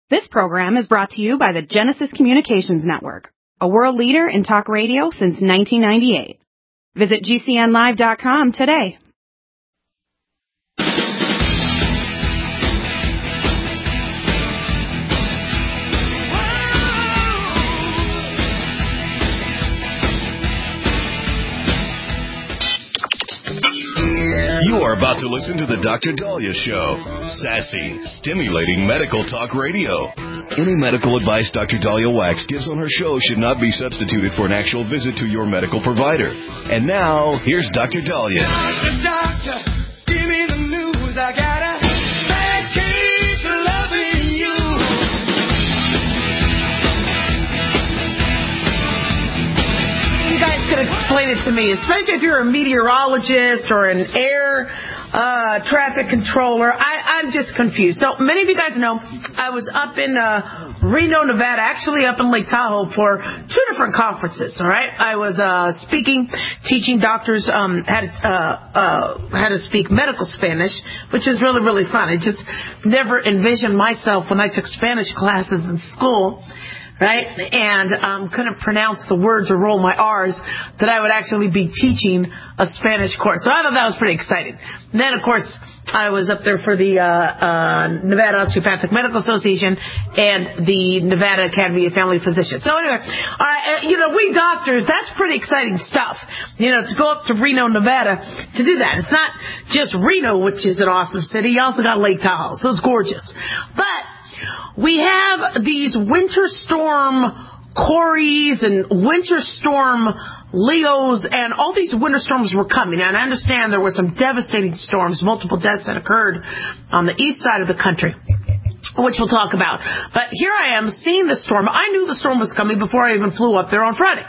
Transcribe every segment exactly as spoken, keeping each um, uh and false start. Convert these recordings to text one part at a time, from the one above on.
This program is brought to you by the Genesis Communications Network, a world leader in talk radio since nineteen ninety-eight. Visit G C N live dot com today. You are about to listen to the Doctor Dahlia Show. Sassy, stimulating medical talk radio. Any medical advice Doctor Dahlia Wax gives on her show should not be substituted for an actual visit to your medical provider. And now, here's Doctor Dahlia. Doctor, doctor, give me the news. I got a bad case of loving you. You guys could explain it to me, especially if you're a meteorologist or an air uh, traffic controller. I, I'm just confused. So many of you guys know I was up in uh, Reno, Nevada, actually up in Lake Tahoe for two different conferences. All right, I was uh, speaking, teaching doctors um, how to uh, uh, how to speak medical Spanish, which is really really fun. I just never envisioned myself when I took Spanish classes in school. Right? And um, couldn't pronounce the words or roll my R's, that I would actually be teaching a Spanish course. So I thought that was pretty exciting. And then, of course, I was up there for the uh, uh, Nevada Osteopathic Medical Association and the Nevada Academy of Family Physicians. So anyway, all right, you know, we doctors, that's pretty exciting stuff. You know, to go up to Reno, Nevada to do that. It's not just Reno, which is an awesome city. You also got Lake Tahoe, so it's gorgeous. But we have these winter storm Corys and winter storm Leos, and all these winter storms were coming. And I understand there were some devastating storms, multiple deaths that occurred on the east side of the country, which we'll talk about. But here I am seeing the storm. I knew the storm was coming before I even flew up there on Friday.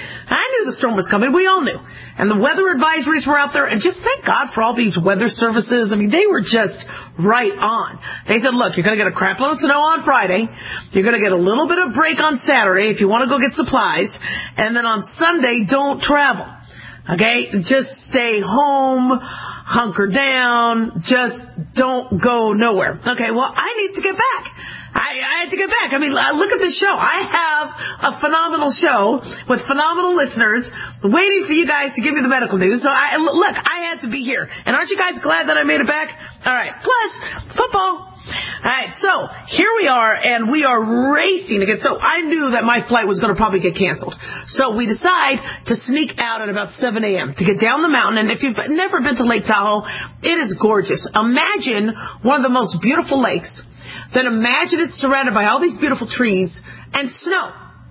I knew the storm was coming. We all knew. And the weather advisories were out there. And just thank God for all these weather services. I mean, they were just right on. They said, look, you're going to get a crap load of snow on Friday. You're going to get a little bit of break on Saturday if you want to go get supplies. And then on Sunday, don't travel. Okay? Just stay home, hunker down, just don't go nowhere. Okay, well, I need to get back. I, I had to get back. I mean, look at this show. I have a phenomenal show with phenomenal listeners waiting for you guys to give me the medical news. So, I, look, I had to be here. And aren't you guys glad that I made it back? All right. Plus, football. All right. So, here we are, and we are racing again. So, I knew that my flight was going to probably get canceled. So, we decide to sneak out at about seven a.m. to get down the mountain. And if you've never been to Lake Tahoe, it is gorgeous. Imagine one of the most beautiful lakes. Then imagine it's surrounded by all these beautiful trees and snow.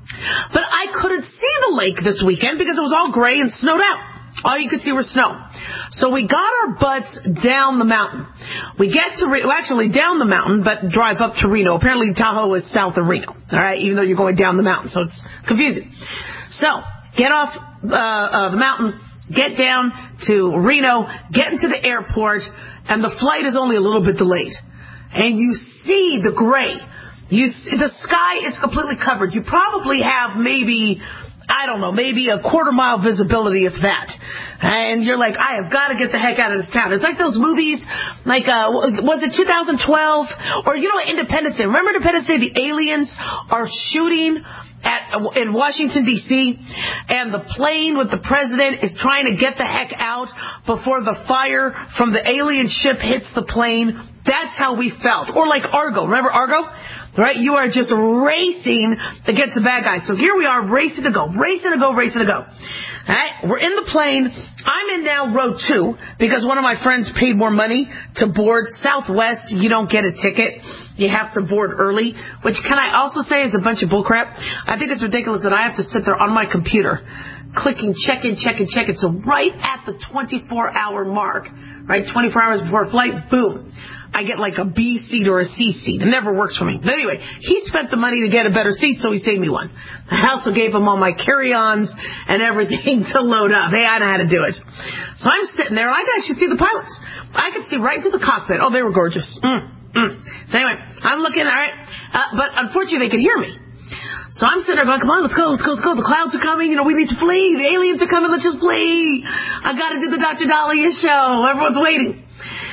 But I couldn't see the lake this weekend because it was all gray and snowed out. All you could see was snow. So we got our butts down the mountain. We get to, Re- well, actually down the mountain, but drive up to Reno. Apparently Tahoe is south of Reno, all right, even though you're going down the mountain, so it's confusing. So get off uh, uh, the mountain, get down to Reno, get into the airport, and the flight is only a little bit delayed. And you see the gray. You see, the sky is completely covered. You probably have maybe, I don't know, maybe a quarter mile visibility, if that. And you're like, I have got to get the heck out of this town. It's like those movies, like, uh, was it two thousand twelve? Or, you know, Independence Day. Remember Independence Day? The aliens are shooting at in Washington, D C, and the plane with the president is trying to get the heck out before the fire from the alien ship hits the plane. That's how we felt. Or like Argo. Remember Argo? Right? You are just racing against the bad guys. So here we are, racing to go, racing to go, racing to go. All right? We're in the plane. I'm in now row two because one of my friends paid more money to board Southwest. You don't get a ticket. You have to board early, which can I also say is a bunch of bullcrap. I think it's ridiculous that I have to sit there on my computer clicking check in, check in, check in. So right at the twenty-four hour mark, right, twenty-four hours before flight, boom, I get like a B seat or a C seat. It never works for me. But anyway, he spent the money to get a better seat, so he saved me one. I also gave him all my carry-ons and everything to load up. Hey, I know how to do it. So I'm sitting there, and I could actually see the pilots. I could see right to the cockpit. Oh, they were gorgeous. Mm, mm. So anyway, I'm looking, all right. Uh, but unfortunately, they could hear me. So I'm sitting there going, come on, let's go, let's go, let's go. The clouds are coming. You know, we need to flee. The aliens are coming. Let's just flee. I got to do the Doctor Dahlia show. Everyone's waiting.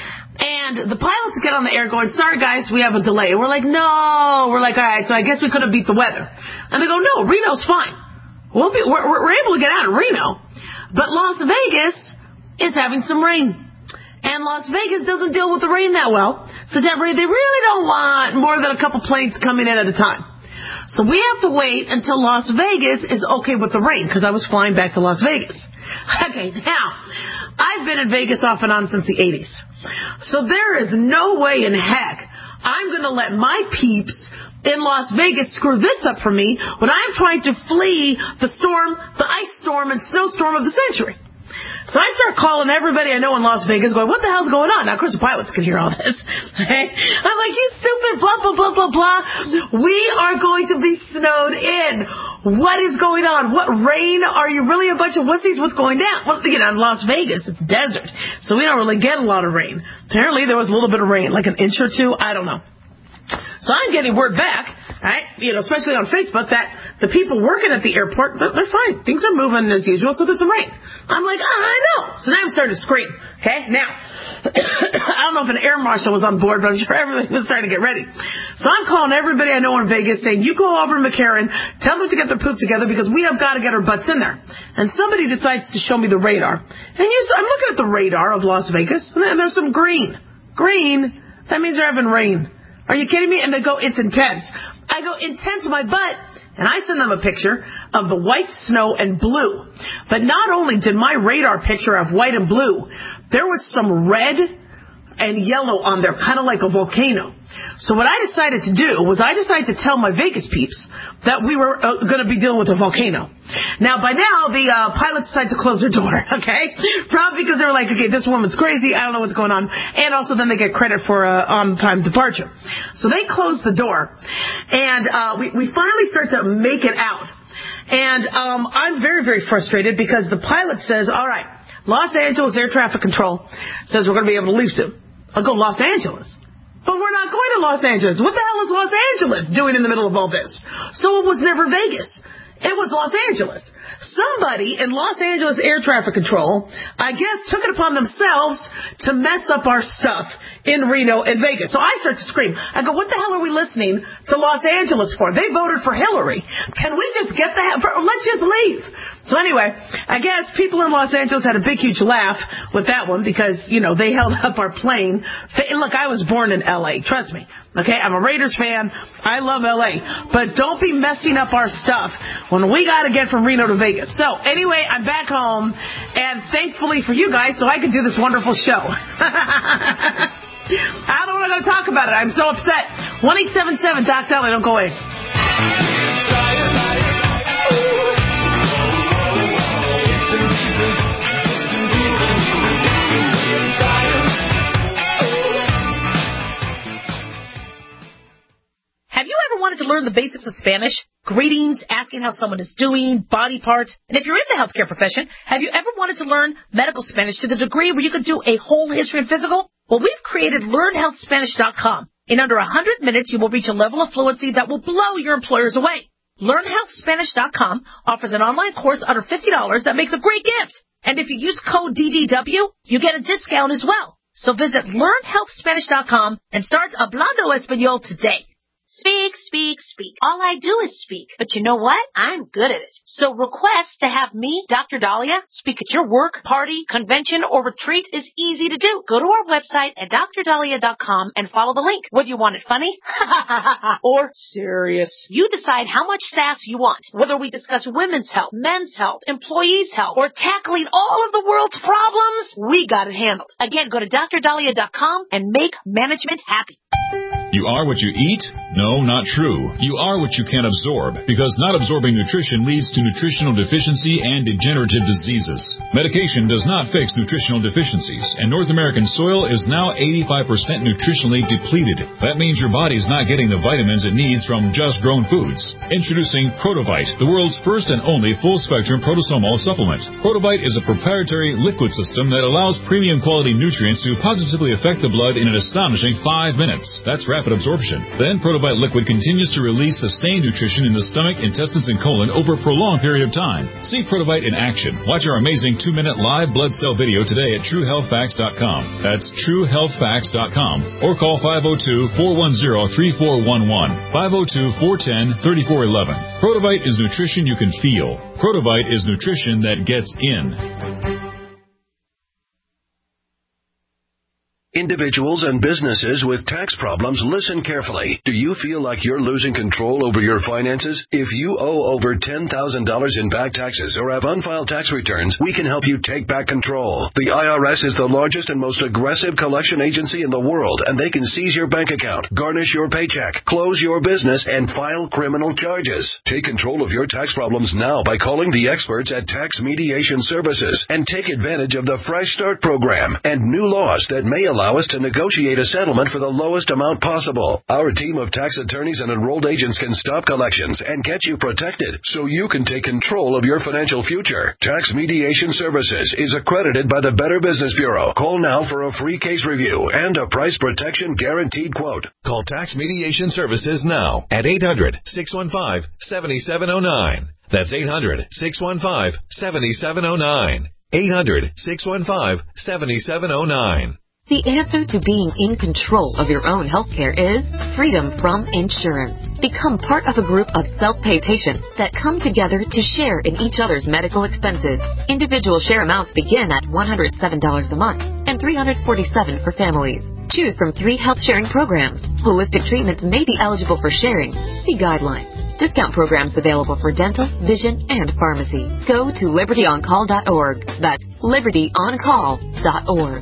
And the pilots get on the air going, sorry, guys, we have a delay. And we're like, no. We're like, all right, so I guess we could have beat the weather. And they go, no, Reno's fine. We'll be, we're, we're able to get out of Reno. But Las Vegas is having some rain. And Las Vegas doesn't deal with the rain that well. So they really don't want more than a couple planes coming in at a time. So we have to wait until Las Vegas is okay with the rain, because I was flying back to Las Vegas. Okay, now, I've been in Vegas off and on since the eighties. So there is no way in heck I'm going to let my peeps in Las Vegas screw this up for me when I'm trying to flee the storm, the ice storm and snowstorm of the century. So I start calling everybody I know in Las Vegas going, what the hell's going on? Now, of course, the pilots can hear all this. Okay? I'm like, you stupid, blah, blah, blah, blah, blah. We are going to be snowed in. What is going on? What rain? Are you really a bunch of wussies? What's going down? Well, you know, in Las Vegas, it's desert. So we don't really get a lot of rain. Apparently, there was a little bit of rain, like an inch or two. I don't know. So I'm getting word back, right, you know, especially on Facebook, that the people working at the airport, they're, they're fine. Things are moving as usual, so there's some rain. I'm like, oh, I know. So now I'm starting to scream, okay? Now, I don't know if an air marshal was on board, but I'm sure everybody was starting to get ready. So I'm calling everybody I know in Vegas saying, you go over to McCarran, tell them to get their poop together because we have got to get our butts in there. And somebody decides to show me the radar. And you, I'm looking at the radar of Las Vegas, and there's some green. Green? That means they're having rain. Are you kidding me? And they go, it's intense. I go, intense my butt. And I send them a picture of the white snow and blue. But not only did my radar picture have white and blue, there was some red and yellow on there, kind of like a volcano. So what I decided to do was I decided to tell my Vegas peeps that we were uh, going to be dealing with a volcano. Now, by now, the uh, pilots decided to close their door, okay? Probably because they were like, okay, this woman's crazy. I don't know what's going on. And also then they get credit for uh, on-time departure. So they closed the door. And uh, we, we finally start to make it out. And um, I'm very, very frustrated because the pilot says, all right, Los Angeles Air Traffic Control says we're going to be able to leave soon. I'll go Los Angeles. But we're not going to Los Angeles. What the hell is Los Angeles doing in the middle of all this? So it was never Vegas. It was Los Angeles. Somebody in Los Angeles Air Traffic Control, I guess, took it upon themselves to mess up our stuff in Reno and Vegas. So I start to scream. I go, what the hell are we listening to Los Angeles for? They voted for Hillary. Can we just get the hell, let's just leave. So anyway, I guess people in Los Angeles had a big, huge laugh with that one because, you know, they held up our plane. Look, I was born in L A. Trust me. Okay, I'm a Raiders fan. I love L A. But don't be messing up our stuff when we got to get from Reno to Vegas. So anyway, I'm back home, and thankfully for you guys, so I can do this wonderful show. I don't want to talk about it. I'm so upset. one eight seven seven Doc Dolly. Don't go away. Have you ever wanted to learn the basics of Spanish? Greetings, asking how someone is doing, body parts. And if you're in the healthcare profession, have you ever wanted to learn medical Spanish to the degree where you could do a whole history and physical? Well, we've created learn health spanish dot com. In under one hundred minutes, you will reach a level of fluency that will blow your employers away. learn health spanish dot com offers an online course under fifty dollars that makes a great gift. And if you use code D D W, you get a discount as well. So visit learn health spanish dot com and start Hablando Español today. Speak, speak, speak. All I do is speak. But you know what? I'm good at it. So request to have me, Doctor Dahlia, speak at your work, party, convention, or retreat is easy to do. Go to our website at dr dahlia dot com and follow the link. Whether you want it funny or serious, you decide how much sass you want. Whether we discuss women's health, men's health, employees' health, or tackling all of the world's problems, we got it handled. Again, go to dr dahlia dot com and make management happy. You are what you eat? No, not true. You are what you can absorb, because not absorbing nutrition leads to nutritional deficiency and degenerative diseases. Medication does not fix nutritional deficiencies, and North American soil is now eighty-five percent nutritionally depleted. That means your body's not getting the vitamins it needs from just grown foods. Introducing Protovite, the world's first and only full-spectrum protosomal supplement. Protovite is a proprietary liquid system that allows premium quality nutrients to positively affect the blood in an astonishing five minutes. That's rapid rapid absorption. Then Protobite Liquid continues to release sustained nutrition in the stomach, intestines, and colon over a prolonged period of time. See Protobite in action. Watch our amazing two-minute live blood cell video today at true health facts dot com. That's true health facts dot com. Or call five oh two, four one zero, three four one one, five oh two, four one zero, three four one one. Protobite is nutrition you can feel. Protobite is nutrition that gets in. Individuals and businesses with tax problems, listen carefully. Do you feel like you're losing control over your finances? If you owe over ten thousand dollars in back taxes or have unfiled tax returns, we can help you take back control. The I R S is the largest and most aggressive collection agency in the world, and they can seize your bank account, garnish your paycheck, close your business, and file criminal charges. Take control of your tax problems now by calling the experts at Tax Mediation Services and take advantage of the Fresh Start program and new laws that may allow us to negotiate a settlement for the lowest amount possible. Our team of tax attorneys and enrolled agents can stop collections and get you protected so you can take control of your financial future. Tax Mediation Services is accredited by the Better Business Bureau. Call now for a free case review and a price protection guaranteed quote. Call Tax Mediation Services now at eight hundred, six one five, seven seven zero nine. That's eight hundred, six one five, seven seven zero nine. eight hundred, six one five, seven seven zero nine. The answer to being in control of your own healthcare is freedom from insurance. Become part of a group of self-pay patients that come together to share in each other's medical expenses. Individual share amounts begin at one hundred seven dollars a month and three hundred forty-seven dollars for families. Choose from three health sharing programs. Holistic treatments may be eligible for sharing. See guidelines. Discount programs available for dental, vision, and pharmacy. Go to liberty on call dot org. That's liberty on call dot org.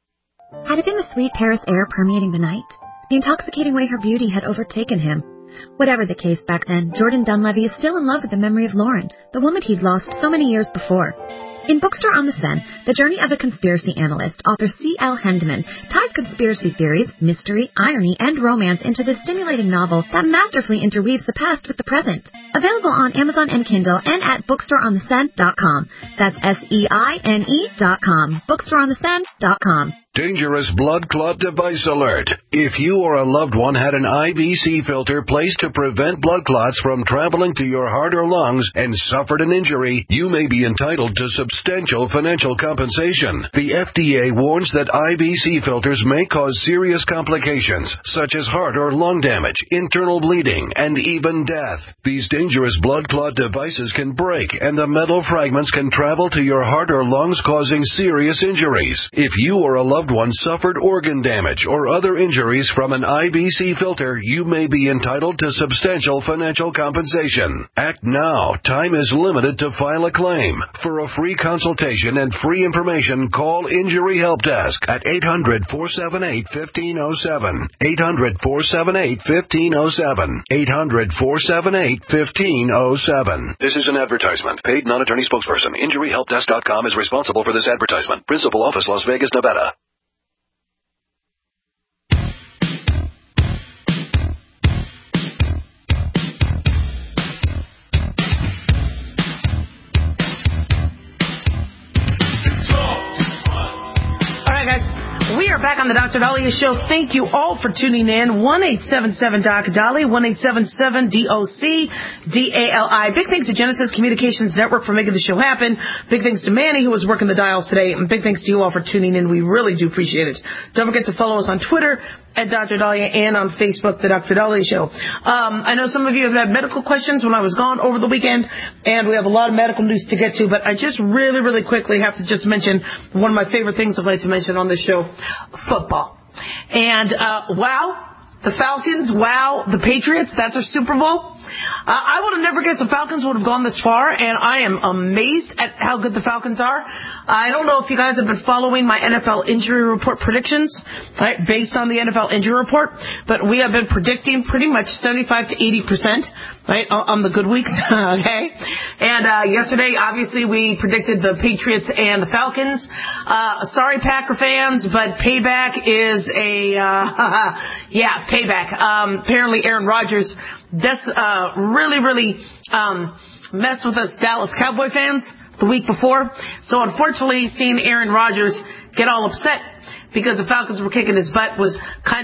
Had it been the sweet Paris air permeating the night? The intoxicating way her beauty had overtaken him? Whatever the case back then, Jordan Dunleavy is still in love with the memory of Lauren, the woman he'd lost so many years before. In Bookstore on the Seine, the journey of a conspiracy analyst, author C L Hendeman ties conspiracy theories, mystery, irony, and romance into this stimulating novel that masterfully interweaves the past with the present. Available on Amazon and Kindle and at bookstore on the seine dot com. That's S E I N E dot com. bookstore on the seine dot com. Dangerous blood clot device alert. If you or a loved one had an I V C filter placed to prevent blood clots from traveling to your heart or lungs and suffered an injury, you may be entitled to substantial financial compensation. The F D A warns that I V C filters may cause serious complications, such as heart or lung damage, internal bleeding, and even death. These dangerous blood clot devices can break, and the metal fragments can travel to your heart or lungs, causing serious injuries. If you or a loved one suffered organ damage or other injuries from an I V C filter, you may be entitled to substantial financial compensation. Act now. Time is limited to file a claim. For a free consultation and free information, call Injury Help Desk at eight hundred, four seven eight, one five zero seven. eight hundred, four seven eight, one five zero seven. eight hundred, four seven eight, one five zero seven. This is an advertisement. Paid non-attorney spokesperson. Injury Help Desk dot com is responsible for this advertisement. Principal office, Las Vegas, Nevada. We are back on the Doctor Dahlia Show. Thank you all for tuning in. one eight seven seven D O C Dali, one eight seven seven D O C D A L I. Big thanks to Genesis Communications Network for making the show happen. Big thanks to Manny, who was working the dials today. And big thanks to you all for tuning in. We really do appreciate it. Don't forget to follow us on Twitter at Doctor Dahlia and on Facebook, The Doctor Dahlia Show. Um, I know some of you have had medical questions when I was gone over the weekend, and we have a lot of medical news to get to, but I just really, really quickly have to just mention one of my favorite things I'd like to mention on this show, football. And, uh, wow. The Falcons, wow. The Patriots, that's our Super Bowl. Uh, I would have never guessed the Falcons would have gone this far, and I am amazed at how good the Falcons are. I don't know if you guys have been following my N F L injury report predictions, right, based on the N F L injury report, but we have been predicting pretty much seventy-five to eighty percent, right, on the good weeks, okay? And uh, yesterday, obviously, we predicted the Patriots and the Falcons. Uh, sorry, Packer fans, but payback is a, uh, yeah, payback. Um, apparently, Aaron Rodgers, that's uh, really, really um, messed with us Dallas Cowboy fans the week before. So, unfortunately, seeing Aaron Rodgers get all upset because the Falcons were kicking his butt was kind of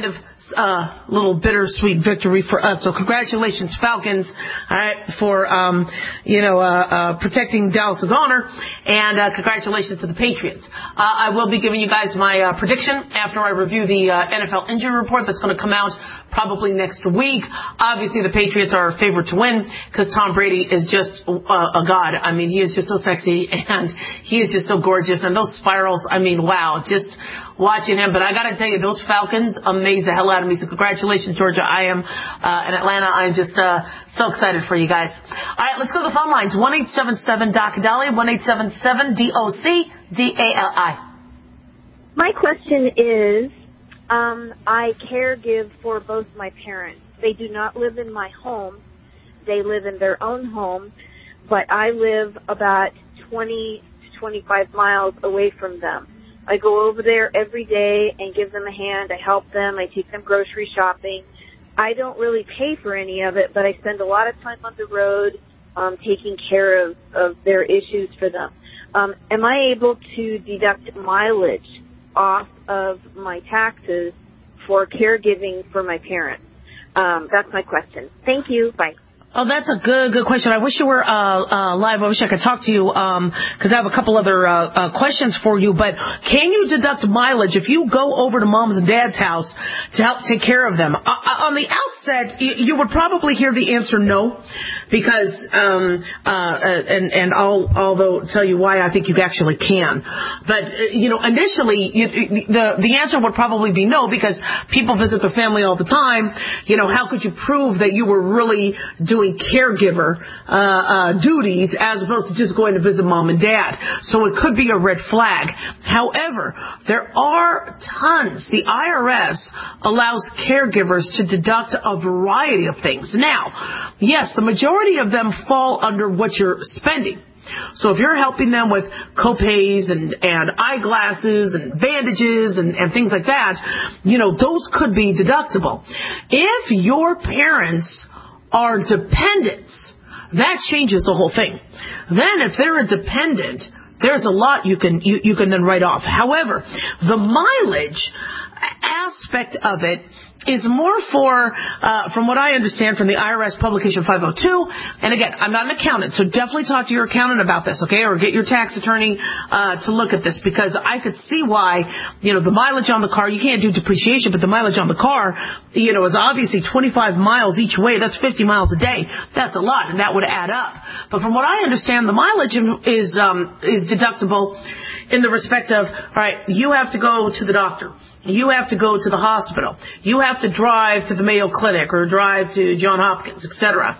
uh, little bittersweet victory for us. So congratulations, Falcons, all right, for, um, you know, uh, uh, protecting Dallas's honor, and uh, congratulations to the Patriots. Uh, I will be giving you guys my uh, prediction after I review the uh, N F L injury report that's going to come out probably next week. Obviously, the Patriots are a favorite to win because Tom Brady is just uh, a god. I mean, he is just so sexy, and he is just so gorgeous. And those spirals, I mean, wow, just watching him. But I got to tell you, those Falcons amaze the hell out of me. So congratulations, Georgia. I am uh, in Atlanta. I'm just uh, so excited for you guys. All right, let's go to the phone lines. one eight seven seven D O C Dali, one eight seven seven D O C D A L I. My question is, um, I caregive for both my parents. They do not live in my home. They live in their own home, but I live about twenty to twenty-five miles away from them. I go over there every day and give them a hand. I help them. I take them grocery shopping. I don't really pay for any of it, but I spend a lot of time on the road um, taking care of, of their issues for them. Um, am I able to deduct mileage off of my taxes for caregiving for my parents? Um, that's my question. Thank you. Bye. Oh, that's a good, good question. I wish you were uh, uh, live. I wish I could talk to you um, because I have a couple other uh, uh, questions for you. But can you deduct mileage if you go over to mom's and dad's house to help take care of them? Uh, on the outset, you, you would probably hear the answer no, because um, uh, and and I'll although tell you why I think you actually can. But uh, you know, initially, you, the the answer would probably be no, because people visit their family all the time. You know, how could you prove that you were really doing Doing caregiver uh, uh, duties as opposed to just going to visit mom and dad? So it could be a red flag. However, there are tons. The I R S allows caregivers to deduct a variety of things. Now, yes, the majority of them fall under what you're spending. So if you're helping them with copays and, and eyeglasses and bandages and, and things like that, you know, those could be deductible. If your parents are dependents, that changes the whole thing. Then if they're a dependent, there's a lot you can you, you can then write off. However, the mileage aspect of it is more for, uh, from what I understand from the I R S publication five oh two, and again, I'm not an accountant, so definitely talk to your accountant about this, okay, or get your tax attorney uh, to look at this, because I could see why, you know, the mileage on the car, you can't do depreciation, but the mileage on the car, you know, is obviously twenty-five miles each way. That's fifty miles a day. That's a lot, and that would add up. But from what I understand, the mileage is um, is deductible in the respect of, all right, you have to go to the doctor. You have to go to the hospital. You have to drive to the Mayo Clinic or drive to Johns Hopkins, et cetera.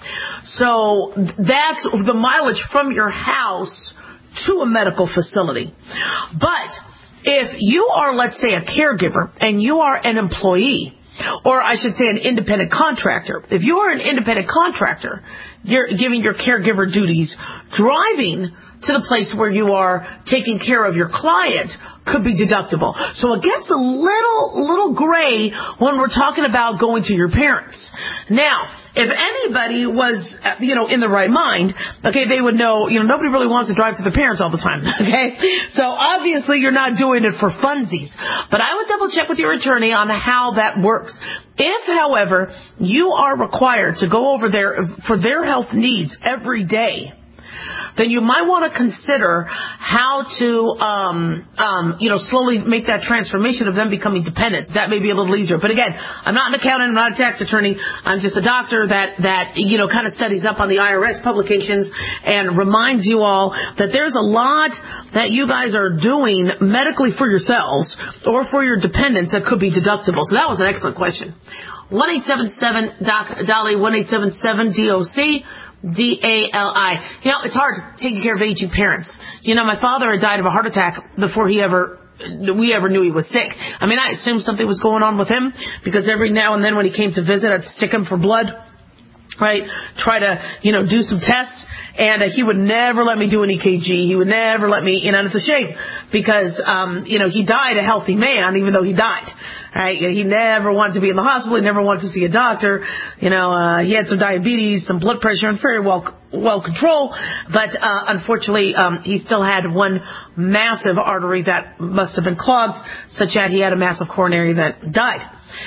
So that's the mileage from your house to a medical facility. But if you are, let's say, a caregiver and you are an employee, or I should say an independent contractor, if you are an independent contractor, you're giving your caregiver duties, driving to the place where you are taking care of your client could be deductible. So it gets a little, little gray when we're talking about going to your parents. Now, if anybody was, you know, in the right mind, okay, they would know, you know, nobody really wants to drive to their parents all the time, okay? So obviously you're not doing it for funsies. But I would double check with your attorney on how that works. If, however, you are required to go over there for their health needs every day, then you might want to consider how to, um, um, you know, slowly make that transformation of them becoming dependents. That may be a little easier. But again, I'm not an accountant, I'm not a tax attorney. I'm just a doctor that, that, you know, kind of studies up on the I R S publications and reminds you all that there's a lot that you guys are doing medically for yourselves or for your dependents that could be deductible. So that was an excellent question. one eight seven seven D O C Dali, one eight seven seven D O C D A L I. You know, it's hard taking care of aging parents. You know, my father had died of a heart attack before he ever, we ever knew he was sick. I mean, I assumed something was going on with him because every now and then when he came to visit, I'd stick him for blood, right? Try to, you know, do some tests. And uh, he would never let me do an E K G. He would never let me, you know, and it's a shame because, um, you know, he died a healthy man even though he died. Right? He never wanted to be in the hospital. He never wanted to see a doctor. You know, uh, he had some diabetes, some blood pressure, and very well, well controlled. But, uh, unfortunately, um, he still had one massive artery that must have been clogged, such that he had a massive coronary that died.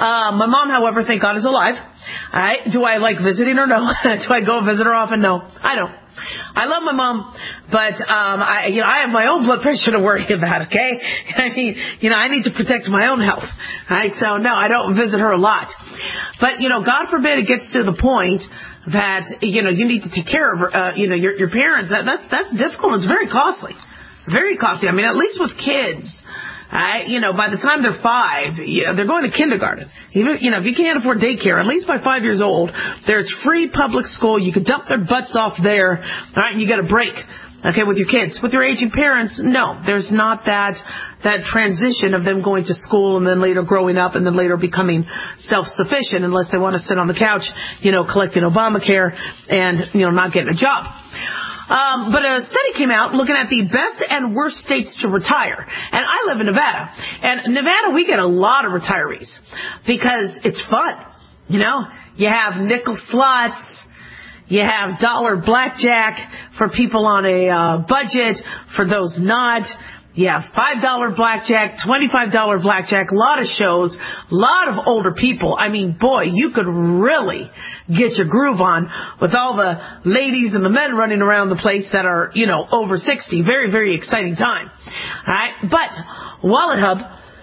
Uh, my mom, however, thank God, is alive. All right. Do I like visiting her? No. Do I go visit her often? No. I don't. I love my mom, but um, I, you know, I have my own blood pressure to worry about. Okay, I mean, you know, I need to protect my own health. Right, so no, I don't visit her a lot. But you know, God forbid it gets to the point that you know you need to take care of uh, you know your your parents. That that's that's difficult. It's very costly, very costly. I mean, at least with kids. I, you know, by the time they're five, you know, they're going to kindergarten. Even, you know, if you can't afford daycare, at least by five years old, there's free public school. You can dump their butts off there, all right, and you get a break, okay, with your kids. With your aging parents, no, there's not that that transition of them going to school and then later growing up and then later becoming self-sufficient unless they want to sit on the couch, you know, collecting Obamacare and, you know, not getting a job. Um, but a study came out looking at the best and worst states to retire. And I live in Nevada. And in Nevada, we get a lot of retirees because it's fun. You know, you have nickel slots. You have dollar blackjack for people on a uh, budget. For those not, you have five dollar blackjack, twenty-five dollar blackjack, a lot of shows, a lot of older people. I mean, boy, you could really get your groove on with all the ladies and the men running around the place that are, you know, over sixty. Very, very exciting time. All right. But Wallet Hub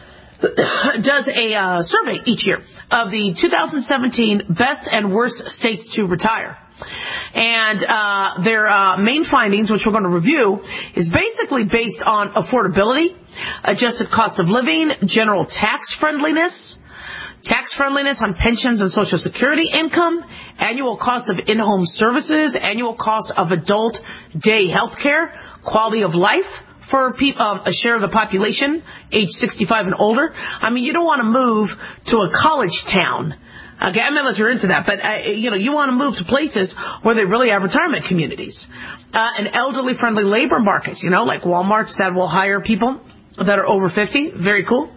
does a uh, survey each year of the two thousand seventeen best and worst states to retire. And uh, their uh, main findings, which we're going to review, is basically based on affordability, adjusted cost of living, general tax friendliness, tax friendliness on pensions and Social Security income, annual cost of in-home services, annual cost of adult day health care, quality of life for people, um, a share of the population, age sixty-five and older. I mean, you don't want to move to a college town. Okay, I mean, unless you're into that, but, uh, you know, you want to move to places where they really have retirement communities. Uh, an elderly-friendly labor market, you know, like Walmarts that will hire people that are over fifty. Very cool.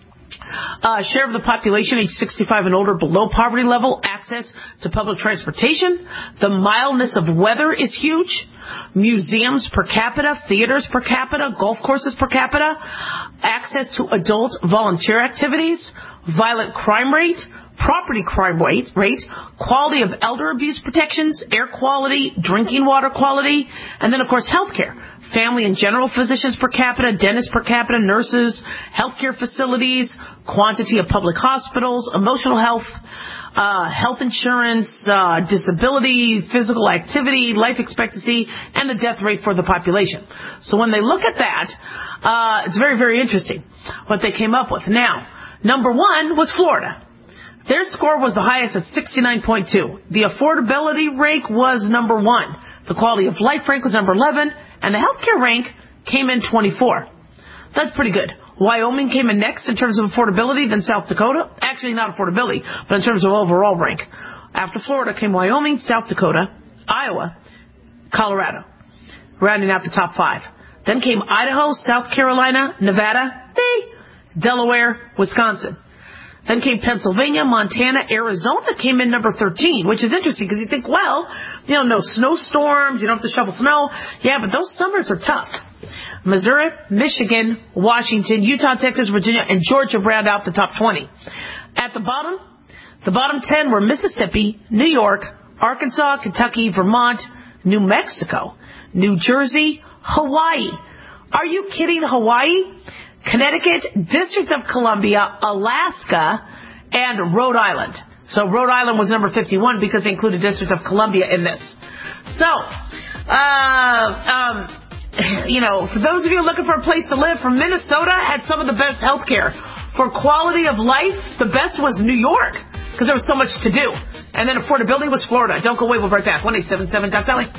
Uh, share of the population, age sixty-five and older, below poverty level, access to public transportation. The mildness of weather is huge. Museums per capita, theaters per capita, golf courses per capita, access to adult volunteer activities, violent crime rate, property crime rate, rate, quality of elder abuse protections, air quality, drinking water quality, and then, of course, healthcare. Family and general physicians per capita, dentists per capita, nurses, healthcare facilities, quantity of public hospitals, emotional health, uh, health insurance, uh, disability, physical activity, life expectancy, and the death rate for the population. So when they look at that, uh, it's very, very interesting what they came up with. Now, number one was Florida. Their score was the highest at sixty-nine point two. The affordability rank was number one. The quality of life rank was number eleven. And the healthcare rank came in twenty-four. That's pretty good. Wyoming came in next in terms of affordability, then South Dakota. Actually, not affordability, but in terms of overall rank. After Florida came Wyoming, South Dakota, Iowa, Colorado, rounding out the top five. Then came Idaho, South Carolina, Nevada, Delaware, Wisconsin. Then came Pennsylvania, Montana, Arizona came in number thirteen, which is interesting because you think, well, you know, no snowstorms, you don't have to shovel snow. Yeah, but those summers are tough. Missouri, Michigan, Washington, Utah, Texas, Virginia, and Georgia round out the top twenty. At the bottom, the bottom ten were Mississippi, New York, Arkansas, Kentucky, Vermont, New Mexico, New Jersey, Hawaii. Are you kidding? Hawaii? Connecticut, District of Columbia, Alaska, and Rhode Island. So Rhode Island was number fifty-one because they included District of Columbia in this. So, uh, um, you know, for those of you looking for a place to live, from Minnesota had some of the best health care. For quality of life, the best was New York because there was so much to do. And then affordability was Florida. Don't go away, we'll be right back. one eight seven seven Doc Valley.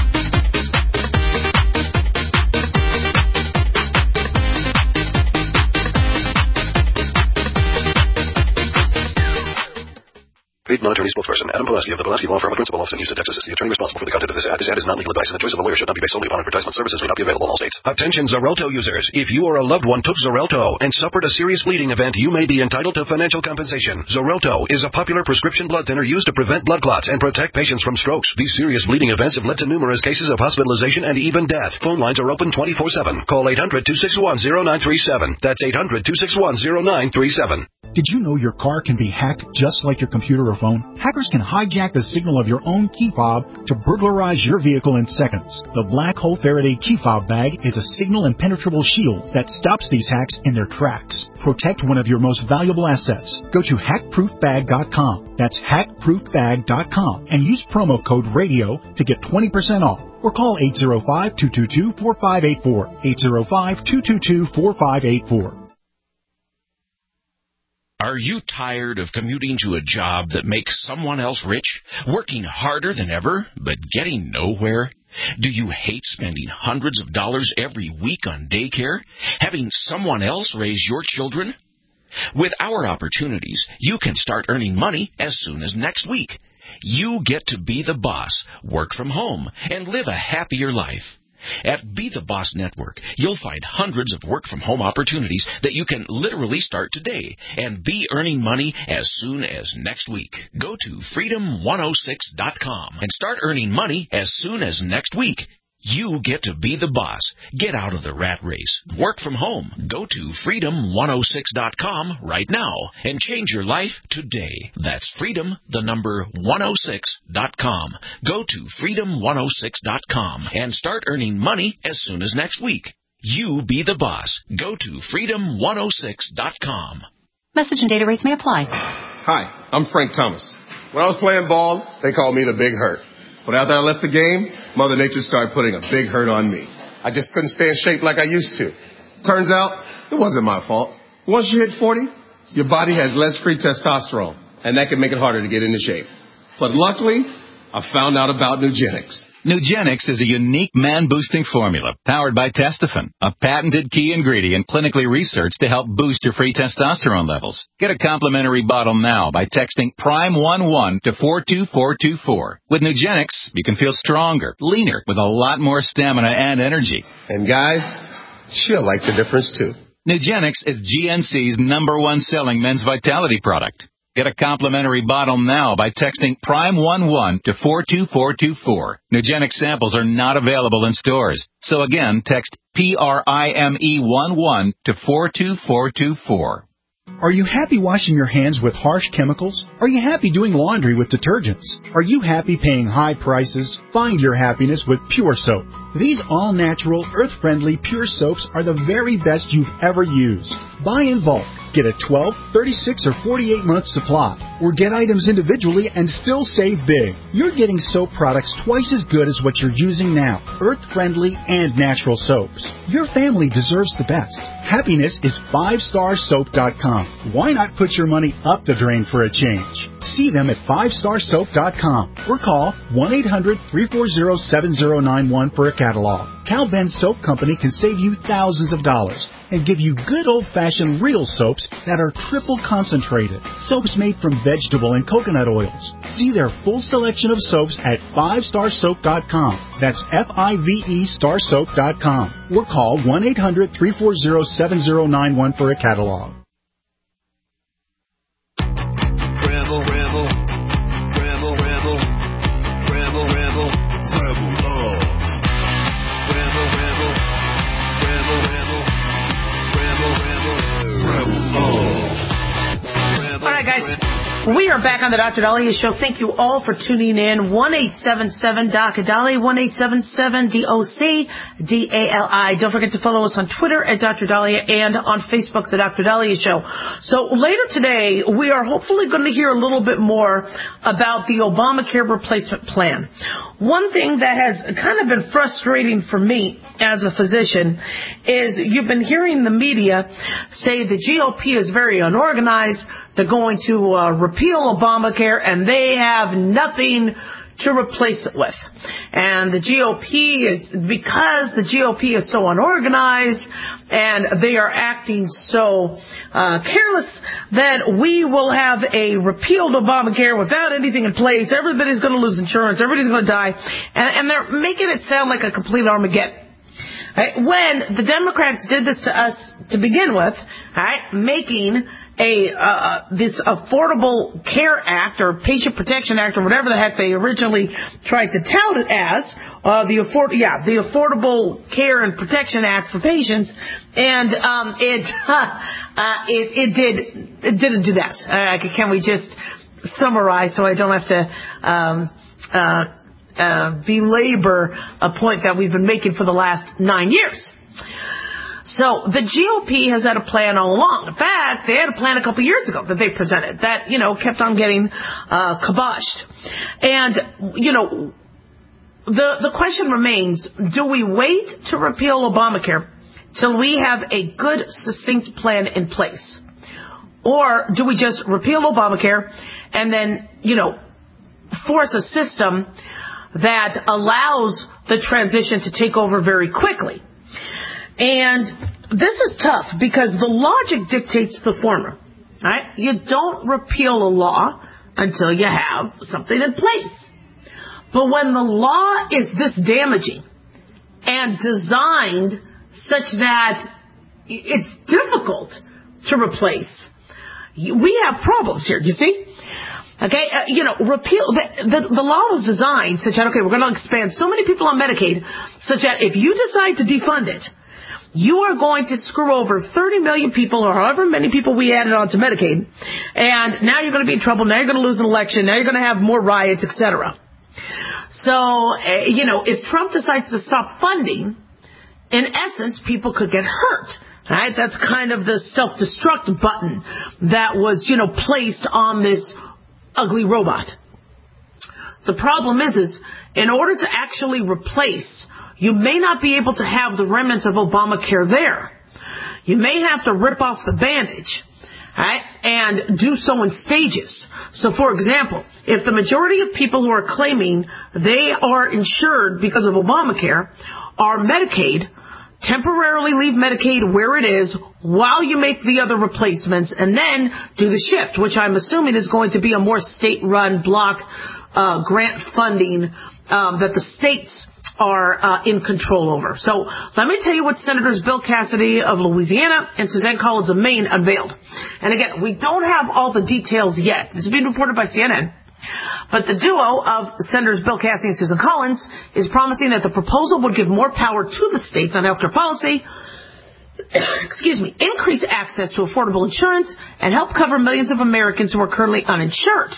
Paid non-attorney spokesperson Adam Pulaski of the Pulaski Law Firm of Principal Office in Houston, Texas is the attorney responsible for the content of this ad. This ad is not legal advice, and the choice of a lawyer should not be based solely upon advertisement. Services may not be available in all states. Attention Xarelto users. If you or a loved one took Xarelto and suffered a serious bleeding event, you may be entitled to financial compensation. Xarelto is a popular prescription blood thinner used to prevent blood clots and protect patients from strokes. These serious bleeding events have led to numerous cases of hospitalization and even death. Phone lines are open twenty-four seven. Call eight hundred two six one zero nine three seven. That's eight hundred two six one zero nine three seven. Did you know your car can be hacked just like your computer or phone? Hackers can hijack the signal of your own key fob to burglarize your vehicle in seconds. The Black Hole Faraday key fob bag is a signal impenetrable shield that stops these hacks in their tracks. Protect one of your most valuable assets. Go to hack proof bag dot com. That's hack proof bag dot com and use promo code RADIO to get twenty percent off. Or call eight zero five, two two two, four five eight four. eight zero five, two two two, four five eight four. Are you tired of commuting to a job that makes someone else rich, working harder than ever, but getting nowhere? Do you hate spending hundreds of dollars every week on daycare, having someone else raise your children? With our opportunities, you can start earning money as soon as next week. You get to be the boss, work from home, and live a happier life. At Be the Boss Network, you'll find hundreds of work-from-home opportunities that you can literally start today and be earning money as soon as next week. Go to freedom one oh six dot com and start earning money as soon as next week. You get to be the boss. Get out of the rat race. Work from home. Go to freedom one oh six dot com right now and change your life today. That's freedom, the number one oh six dot com. Go to freedom one oh six dot com and start earning money as soon as next week. You be the boss. Go to freedom one oh six dot com. Message and data rates may apply. Hi, I'm Frank Thomas. When I was playing ball, they called me the Big Hurt. But after I left the game, Mother Nature started putting a big hurt on me. I just couldn't stay in shape like I used to. Turns out, it wasn't my fault. Once you hit forty, your body has less free testosterone, and that can make it harder to get into shape. But luckily, I found out about Nugenix. Nugenix is a unique man-boosting formula powered by Testofen, a patented key ingredient clinically researched to help boost your free testosterone levels. Get a complimentary bottle now by texting prime one one to four two four two four. With Nugenix, you can feel stronger, leaner, with a lot more stamina and energy. And guys, she'll like the difference too. Nugenix is G N C's number one selling men's vitality product. Get a complimentary bottle now by texting prime one one to four two four two four. Nugenix samples are not available in stores. So again, text P R I M E one one to four two four two four. Are you happy washing your hands with harsh chemicals? Are you happy doing laundry with detergents? Are you happy paying high prices? Find your happiness with Pure Soap. These all-natural, earth-friendly Pure Soaps are the very best you've ever used. Buy in bulk. Get a twelve, thirty-six, or forty-eight month supply. Or get items individually and still save big. You're getting soap products twice as good as what you're using now. Earth-friendly and natural soaps. Your family deserves the best. Happiness is five star soap dot com. Why not put your money up the drain for a change? See them at five star soap dot com or call one eight hundred, three four zero, seven zero nine one for a catalog. Cal Ben Soap Company can save you thousands of dollars and give you good old-fashioned real soaps that are triple concentrated. Soaps made from vegetable and coconut oils. See their full selection of soaps at five star soap dot com. That's F I V E star soap dot com. Or call one eight hundred, three four zero, seven zero nine one for a catalog. Ramble, ramble, ramble, ramble, ramble, ramble, ramble, oh. Ramble, ramble, ramble, ramble, ramble, ramble, ramble, oh. All right, guys. We are back on the Doctor Daliah Show. Thank you all for tuning in. one eight seven seven D O C Daliah, one eight seven seven D O C D A L I. Don't forget to follow us on Twitter at Doctor Daliah and on Facebook, The Doctor Daliah Show. So later today, we are hopefully going to hear a little bit more about the Obamacare replacement plan. One thing that has kind of been frustrating for me as a physician is you've been hearing the media say the G O P is very unorganized. They're going to uh, repeal Obamacare, and they have nothing to replace it with. And the G O P is, because the G O P is so unorganized and they are acting so uh, careless, that we will have a repealed Obamacare without anything in place. Everybody's going to lose insurance. Everybody's going to die. And, and they're making it sound like a complete Armageddon. Right? When the Democrats did this to us to begin with, right, making a uh, this Affordable Care Act or Patient Protection Act or whatever the heck they originally tried to tout it as, uh, the afford yeah the Affordable Care and Protection Act for patients, and um, it uh, it it did it didn't do that. Uh, can we just summarize so I don't have to um, uh, uh, belabor a point that we've been making for the last nine years? So the G O P has had a plan all along. In fact, they had a plan a couple years ago that they presented that, you know, kept on getting uh, kiboshed. And, you know, the the question remains, do we wait to repeal Obamacare till we have a good, succinct plan in place? Or do we just repeal Obamacare and then, you know, force a system that allows the transition to take over very quickly? And this is tough because the logic dictates the former. Right? You don't repeal a law until you have something in place. But when the law is this damaging and designed such that it's difficult to replace, we have problems here. Do you see? Okay, uh, you know, repeal, the, the, the law was designed such that, okay, we're going to expand so many people on Medicaid such that if you decide to defund it, you are going to screw over thirty million people or however many people we added on to Medicaid. And now you're going to be in trouble. Now you're going to lose an election. Now you're going to have more riots, et cetera. So, uh, you know, if Trump decides to stop funding, in essence, people could get hurt. Right? That's kind of the self-destruct button that was, you know, placed on this ugly robot. The problem is, is in order to actually replace, you may not be able to have the remnants of Obamacare there. You may have to rip off the bandage, right, and do so in stages. So, for example, if the majority of people who are claiming they are insured because of Obamacare are Medicaid, temporarily leave Medicaid where it is while you make the other replacements and then do the shift, which I'm assuming is going to be a more state-run block uh, grant funding um, that the states are uh, in control over. So let me tell you what Senators Bill Cassidy of Louisiana and Suzanne Collins of Maine unveiled. And again, we don't have all the details yet. This is being reported by C N N. But the duo of Senators Bill Cassidy and Susan Collins is promising that the proposal would give more power to the states on healthcare policy, excuse me, increase access to affordable insurance, and help cover millions of Americans who are currently uninsured.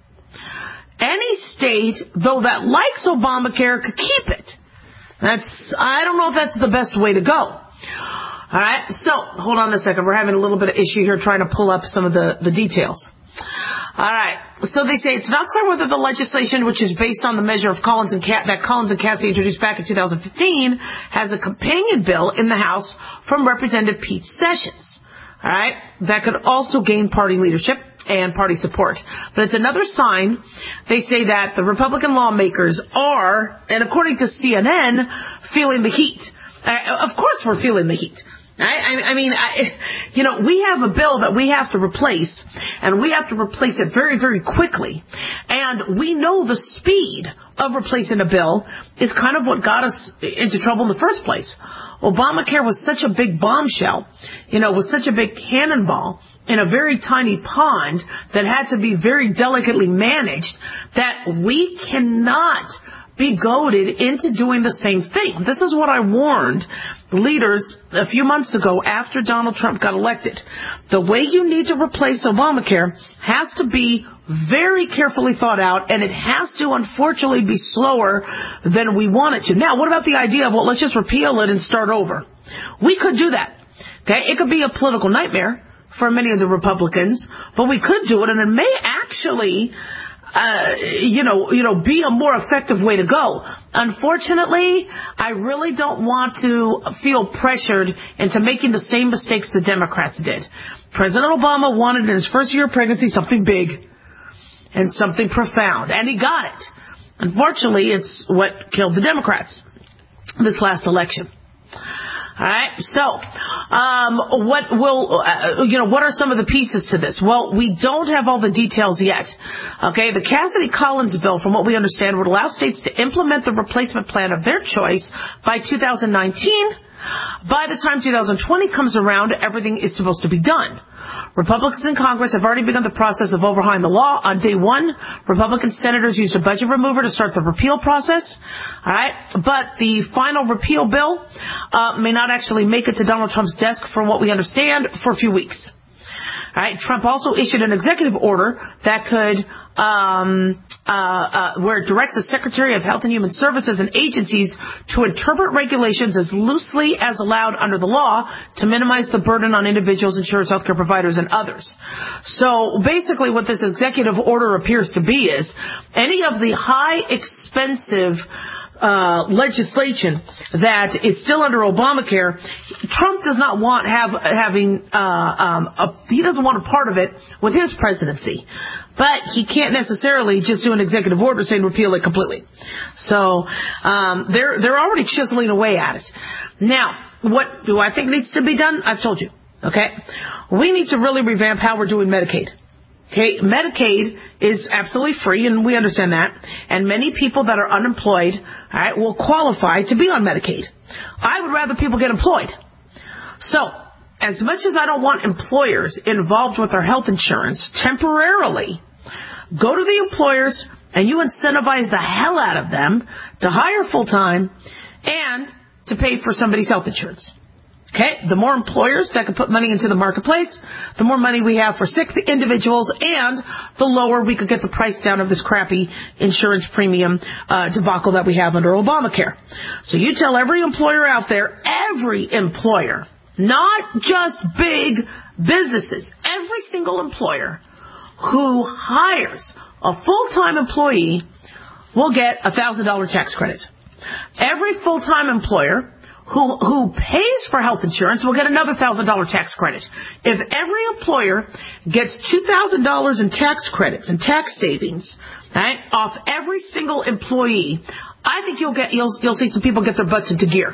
Any state, though, that likes Obamacare could keep it. That's, I don't know if that's the best way to go. All right, so hold on a second. We're having a little bit of issue here trying to pull up some of the, the details. All right, so they say it's not clear whether the legislation, which is based on the measure of Collins and Ca- that Collins and Cassidy introduced back in two thousand fifteen, has a companion bill in the House from Representative Pete Sessions. All right, that could also gain party leadership and party support. But it's another sign, they say, that the Republican lawmakers are, and according to C N N, feeling the heat. Uh, of course we're feeling the heat. I, I, I mean, I, you know, we have a bill that we have to replace, and we have to replace it very, very quickly. And we know the speed of replacing a bill is kind of what got us into trouble in the first place. Obamacare was such a big bombshell, you know, was such a big cannonball in a very tiny pond that had to be very delicately managed that we cannot be goaded into doing the same thing. This is what I warned leaders a few months ago after Donald Trump got elected. The way you need to replace Obamacare has to be very carefully thought out, and it has to, unfortunately, be slower than we want it to. Now, what about the idea of, well, let's just repeal it and start over? We could do that. Okay, it could be a political nightmare for many of the Republicans, but we could do it, and it may actually Uh, you know, you know, be a more effective way to go. Unfortunately, I really don't want to feel pressured into making the same mistakes the Democrats did. President Obama wanted in his first year of pregnancy something big and something profound, and he got it. Unfortunately, it's what killed the Democrats this last election. All right. So, um, what will, uh, you know, what are some of the pieces to this? Well, we don't have all the details yet. Okay. The Cassidy-Collins bill, from what we understand, would allow states to implement the replacement plan of their choice by two thousand nineteen. By the time two thousand twenty comes around, everything is supposed to be done. Republicans in Congress have already begun the process of overhauling the law. On day one, Republican senators used a budget remover to start the repeal process. All right, but the final repeal bill uh, may not actually make it to Donald Trump's desk, from what we understand, for a few weeks. All right, Trump also issued an executive order that could, um, uh, uh, where it directs the Secretary of Health and Human Services and agencies to interpret regulations as loosely as allowed under the law to minimize the burden on individuals, insurance, healthcare providers, and others. So basically what this executive order appears to be is any of the high expensive Uh, legislation that is still under Obamacare, Trump does not want have having uh, um, a, he doesn't want a part of it with his presidency, but he can't necessarily just do an executive order saying repeal it completely. So um, they're they're already chiseling away at it. Now, what do I think needs to be done? I've told you. Okay, we need to really revamp how we're doing Medicaid. Okay, Medicaid is absolutely free, and we understand that. And many people that are unemployed, all right, will qualify to be on Medicaid. I would rather people get employed. So, as much as I don't want employers involved with their health insurance temporarily, go to the employers and you incentivize the hell out of them to hire full-time and to pay for somebody's health insurance. Okay, the more employers that can put money into the marketplace, the more money we have for sick individuals, and the lower we could get the price down of this crappy insurance premium uh, debacle that we have under Obamacare. So you tell every employer out there, every employer, not just big businesses, every single employer who hires a full-time employee will get a one thousand dollars tax credit. Every full-time employer Who, who pays for health insurance will get another one thousand dollars tax credit. If every employer gets two thousand dollars in tax credits and tax savings, right, off every single employee, I think you'll get you'll you'll see some people get their butts into gear.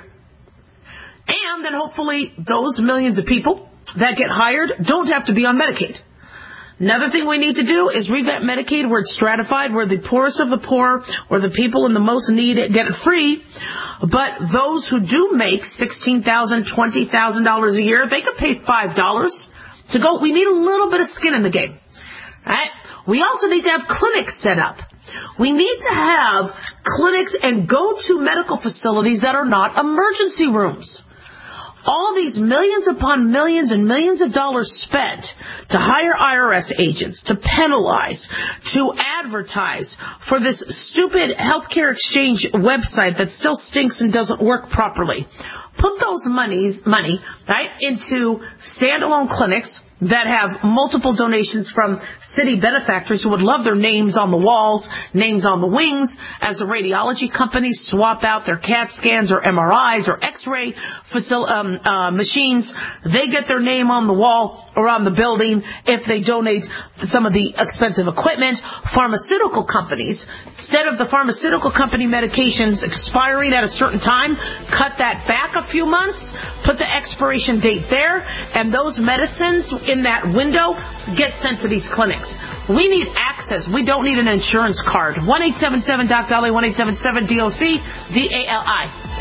And then hopefully those millions of people that get hired don't have to be on Medicaid. Another thing we need to do is revamp Medicaid where it's stratified, where the poorest of the poor or the people in the most need it get it free. But those who do make sixteen thousand dollars, twenty thousand dollars a year, they could pay five dollars to go. We need a little bit of skin in the game. Right? We also need to have clinics set up. We need to have clinics and go-to medical facilities that are not emergency rooms. All these millions upon millions and millions of dollars spent to hire I R S agents, to penalize, to advertise for this stupid healthcare exchange website that still stinks and doesn't work properly. Put those monies, money, right, into standalone clinics that have multiple donations from city benefactors who would love their names on the walls, names on the wings, as the radiology companies swap out their CAT scans or M R Is or X-ray facil- um, uh, machines. They get their name on the wall or on the building if they donate some of the expensive equipment. Pharmaceutical companies, instead of the pharmaceutical company medications expiring at a certain time, cut that back a few months, put the expiration date there, and those medicines in that window get sent to these clinics. We need access. We don't need an insurance card. one eight seven seven doc Dolly, one eight seven seven D O C D A L I.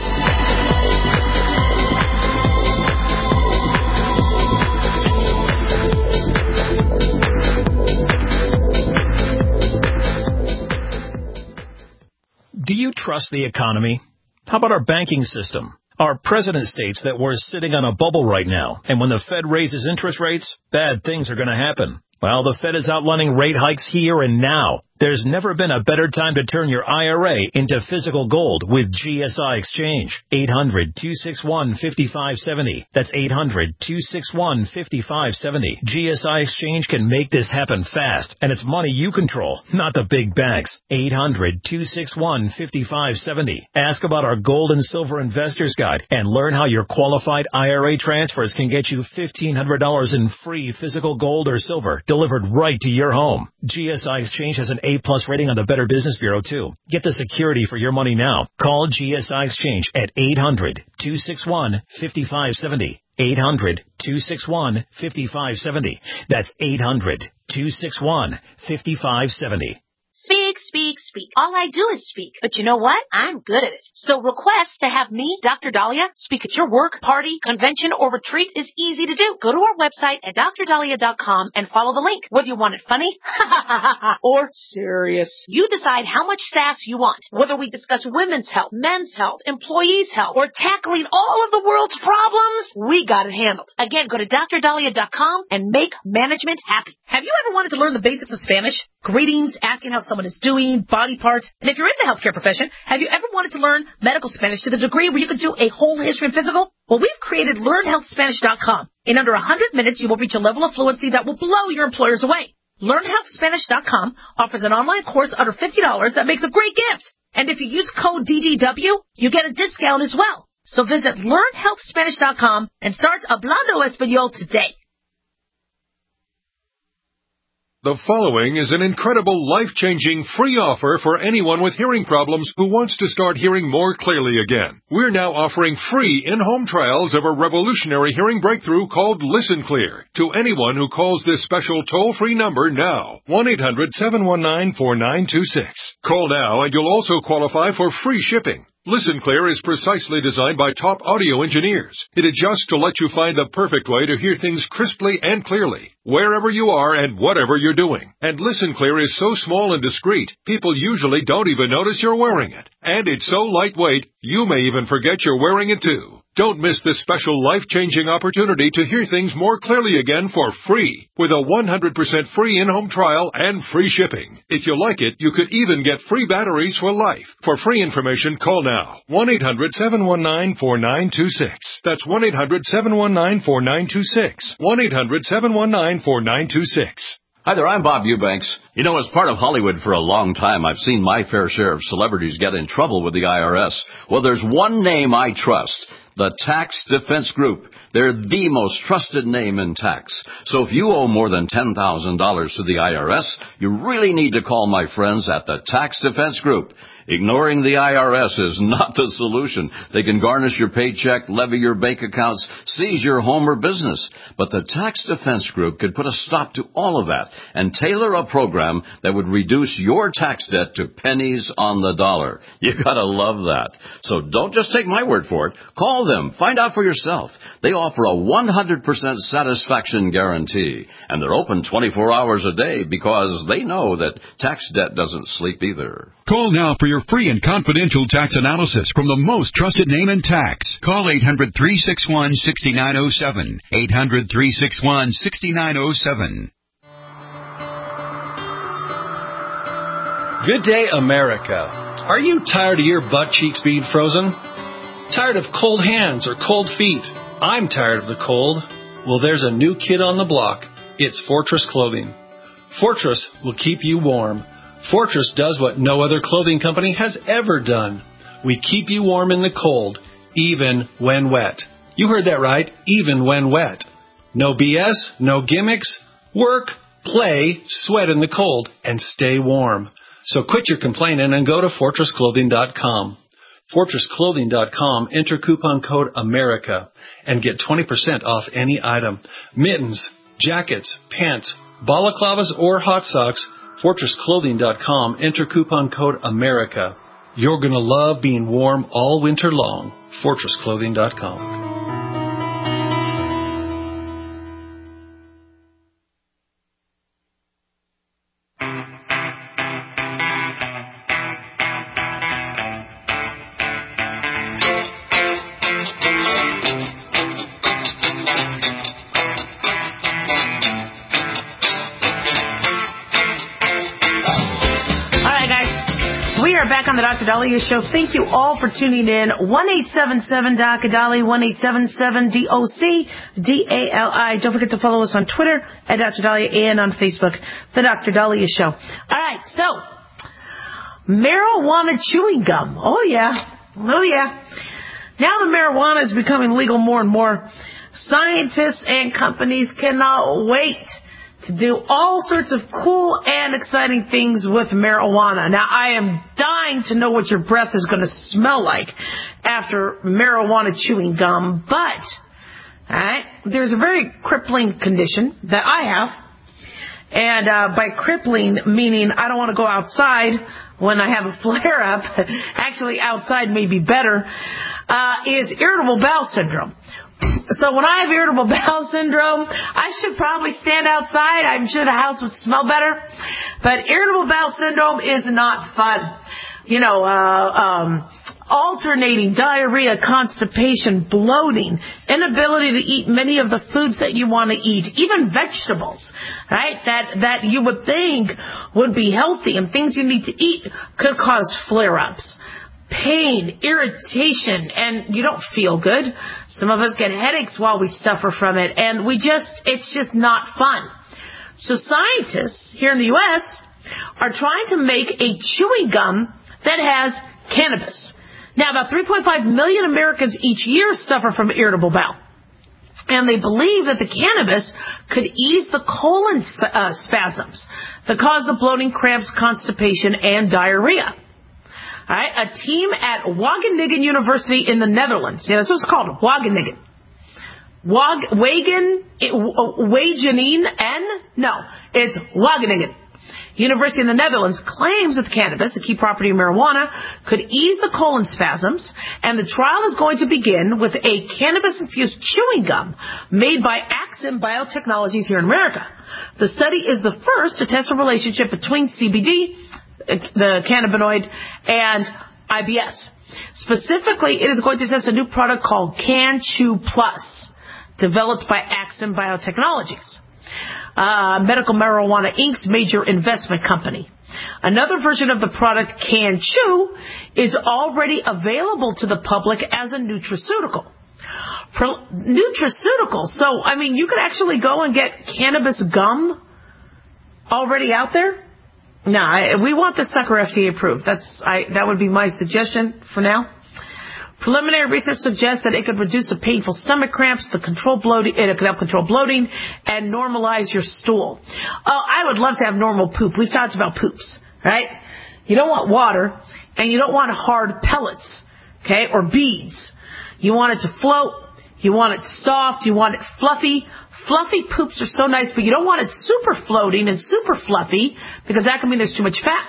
Do you trust the economy? How about our banking system? Our president states that we're sitting on a bubble right now, and when the Fed raises interest rates, bad things are going to happen. Well, the Fed is outlining rate hikes here and now. There's never been a better time to turn your I R A into physical gold with G S I Exchange. eight hundred, two six one, five five seven zero. That's eight hundred, two six one, five five seven zero. G S I Exchange can make this happen fast, and it's money you control, not the big banks. eight hundred, two six one, five five seven zero. Ask about our Gold and Silver Investors Guide and learn how your qualified I R A transfers can get you fifteen hundred dollars in free physical gold or silver delivered right to your home. G S I Exchange has an A-plus rating on the Better Business Bureau, too. Get the security for your money now. Call G S I Exchange at eight hundred, two six one, five five seven zero. eight hundred, two six one, five five seven zero. That's eight hundred, two six one, five five seven zero. Speak, speak, speak. All I do is speak. But you know what? I'm good at it. So request to have me, Doctor Dahlia, speak at your work, party, convention, or retreat is easy to do. Go to our website at dr dahlia dot com and follow the link. Whether you want it funny or serious, you decide how much sass you want. Whether we discuss women's health, men's health, employees' health, or tackling all of the world's problems, we got it handled. Again, go to dr dahlia dot com and make management happy. Have you ever wanted to learn the basics of Spanish? Greetings, asking how someone is doing, body parts. And if you're in the healthcare profession, have you ever wanted to learn medical Spanish to the degree where you could do a whole history and physical? Well, we've created learn health spanish dot com. In under one hundred minutes, you will reach a level of fluency that will blow your employers away. learn health spanish dot com offers an online course under fifty dollars that makes a great gift. And if you use code D D W, you get a discount as well. So visit learn health spanish dot com and start Hablando Español today. The following is an incredible, life-changing, free offer for anyone with hearing problems who wants to start hearing more clearly again. We're now offering free in-home trials of a revolutionary hearing breakthrough called Listen Clear to anyone who calls this special toll-free number now, one eight hundred seven one nine four nine two six. Call now and you'll also qualify for free shipping. Listen Clear is precisely designed by top audio engineers. It adjusts to let you find the perfect way to hear things crisply and clearly, wherever you are and whatever you're doing. And Listen Clear is so small and discreet, people usually don't even notice you're wearing it. And it's so lightweight, you may even forget you're wearing it too. Don't miss this special life-changing opportunity to hear things more clearly again for free, with a one hundred percent free in-home trial and free shipping. If you like it, you could even get free batteries for life. For free information, call now, one eight hundred seven one nine four nine two six. That's one eight hundred seven one nine four nine two six. one eight hundred seven one nine four nine two six. Hi there, I'm Bob Eubanks. You know, as part of Hollywood for a long time, I've seen my fair share of celebrities get in trouble with the I R S. Well, there's one name I trust. The Tax Defense Group. They're the most trusted name in tax. So if you owe more than ten thousand dollars to the I R S, you really need to call my friends at the Tax Defense Group. Ignoring the I R S is not the solution. They can garnish your paycheck, levy your bank accounts, seize your home or business. But the Tax Defense Group could put a stop to all of that and tailor a program that would reduce your tax debt to pennies on the dollar. You gotta love that. So don't just take my word for it. Call them. Find out for yourself. They offer a one hundred percent satisfaction guarantee. And they're open twenty-four hours a day because they know that tax debt doesn't sleep either. Call now for your free and confidential tax analysis from the most trusted name in tax. Call eight hundred three six one six nine zero seven. eight hundred three six one six nine zero seven. Good day, America. Are you tired of your butt cheeks being frozen? Tired of cold hands or cold feet? I'm tired of the cold. Well, there's a new kid on the block. It's Fortress Clothing. Fortress will keep you warm. Fortress does what no other clothing company has ever done. We keep you warm in the cold, even when wet. You heard that right, even when wet. No B S, no gimmicks. Work, play, sweat in the cold, and stay warm. So quit your complaining and go to fortress clothing dot com. fortress clothing dot com, enter coupon code AMERICA, and get twenty percent off any item. Mittens, jackets, pants, balaclavas, or hot socks, fortress clothing dot com, enter coupon code AMERICA. You're going to love being warm all winter long. fortress clothing dot com. Back on the Doctor Dahlia Show. Thank you all for tuning in. one eight seven seven D O C Dali, one eight seven seven D O C D A L I. Don't forget to follow us on Twitter at Doctor Dahlia and on Facebook, The Doctor Dahlia Show. All right, so marijuana chewing gum. Oh, yeah. Oh, yeah. Now the marijuana is becoming legal more and more. Scientists and companies cannot wait to do all sorts of cool and exciting things with marijuana. Now, I am dying to know what your breath is going to smell like after marijuana chewing gum, but all right, there's a very crippling condition that I have, And uh, by crippling, meaning I don't want to go outside when I have a flare-up, actually outside may be better, uh, is irritable bowel syndrome. So when I have irritable bowel syndrome, I should probably stand outside. I'm sure the house would smell better. But irritable bowel syndrome is not fun. You know, uh, um, alternating diarrhea, constipation, bloating, inability to eat many of the foods that you want to eat, even vegetables, right, that, that you would think would be healthy and things you need to eat could cause flare-ups. Pain, irritation, and you don't feel good. Some of us get headaches while we suffer from it, and we just, it's just not fun. So scientists here in the U S are trying to make a chewing gum that has cannabis. Now, about three point five million Americans each year suffer from irritable bowel. And they believe that the cannabis could ease the colon uh, spasms that cause the bloating, cramps, constipation, and diarrhea. All right, a team at Wageningen University in the Netherlands. Yeah, that's what it's called, Wageningen. Wag, Wagen, Wageningen, N? No, it's Wageningen. University in the Netherlands claims that the cannabis, a key property of marijuana, could ease the colon spasms, and the trial is going to begin with a cannabis-infused chewing gum made by Axim Biotechnologies here in America. The study is the first to test a relationship between C B D, the cannabinoid, and I B S. Specifically, it is going to test a new product called CanChew Plus, developed by Axim Biotechnologies, uh, Medical Marijuana Incorporated's major investment company. Another version of the product, CanChew, is already available to the public as a nutraceutical. Pro- nutraceutical. So, I mean, you could actually go and get cannabis gum already out there. No, I, we want this sucker F D A approved. That's I, that would be my suggestion for now. Preliminary research suggests that it could reduce the painful stomach cramps, the control bloating, it could help control bloating, and normalize your stool. Oh, I would love to have normal poop. We've talked about poops, right? You don't want water, and you don't want hard pellets, okay, or beads. You want it to float. You want it soft. You want it fluffy. Fluffy poops are so nice, but you don't want it super floating and super fluffy because that can mean there's too much fat.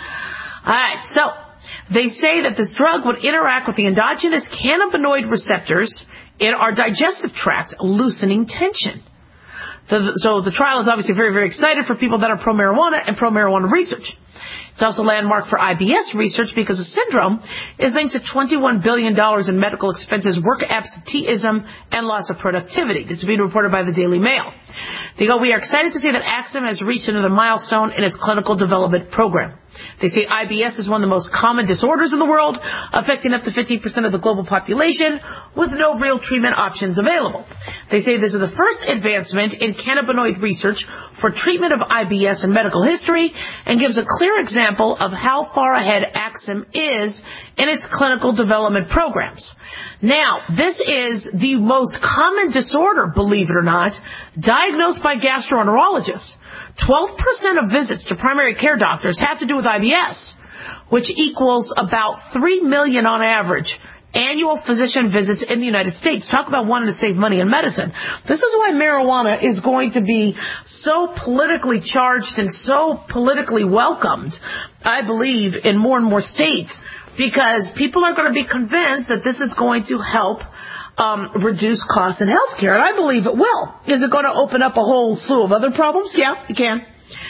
All right, so they say that this drug would interact with the endogenous cannabinoid receptors in our digestive tract, loosening tension. The, so the trial is obviously very, very excited for people that are pro-marijuana and pro-marijuana research. It's also a landmark for I B S research because the syndrome is linked to twenty-one billion dollars in medical expenses, work absenteeism, and loss of productivity. This is being reported by the Daily Mail. They go, we are excited to see that Axim has reached another milestone in its clinical development program. They say I B S is one of the most common disorders in the world, affecting up to fifteen percent of the global population, with no real treatment options available. They say this is the first advancement in cannabinoid research for treatment of I B S in medical history and gives a clear example of how far ahead Axim is in its clinical development programs. Now, this is the most common disorder, believe it or not, diagnosed by gastroenterologists. twelve percent of visits to primary care doctors have to do with I B S, which equals about three million on average annual physician visits in the United States. Talk about wanting to save money in medicine. This is why marijuana is going to be so politically charged and so politically welcomed, I believe, in more and more states, because people are going to be convinced that this is going to help Um, reduce costs in healthcare, and I believe it will. Is it going to open up a whole slew of other problems? Yeah, it can.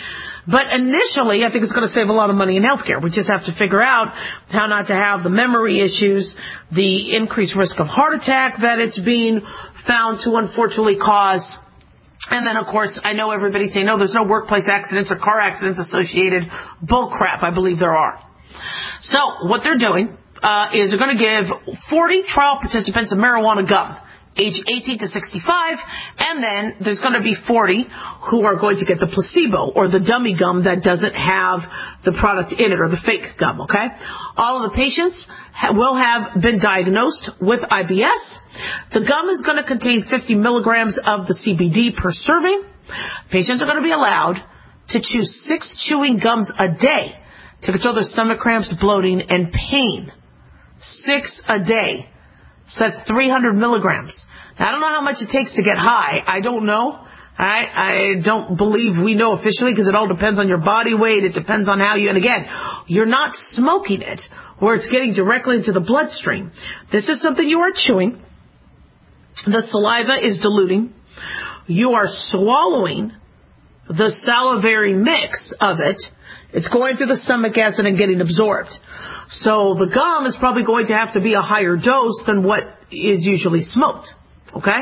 But initially, I think it's going to save a lot of money in healthcare. We just have to figure out how not to have the memory issues, the increased risk of heart attack that it's being found to unfortunately cause. And then, of course, I know everybody's saying, no, there's no workplace accidents or car accidents associated. Bull crap, I believe there are. So what they're doing Uh, is they're going to give forty trial participants a marijuana gum, age eighteen to sixty-five, and then there's going to be forty who are going to get the placebo, or the dummy gum that doesn't have the product in it, or the fake gum, okay? All of the patients ha- will have been diagnosed with I B S. The gum is going to contain fifty milligrams of the C B D per serving. Patients are going to be allowed to chew six chewing gums a day to control their stomach cramps, bloating, and pain. Six a day. So that's three hundred milligrams. Now, I don't know how much it takes to get high. I don't know. I, I don't believe we know officially because it all depends on your body weight. It depends on how you, and again, you're not smoking it where it's getting directly into the bloodstream. This is something you are chewing. The saliva is diluting. You are swallowing the salivary mix of it. It's going through the stomach acid and getting absorbed. So the gum is probably going to have to be a higher dose than what is usually smoked. Okay?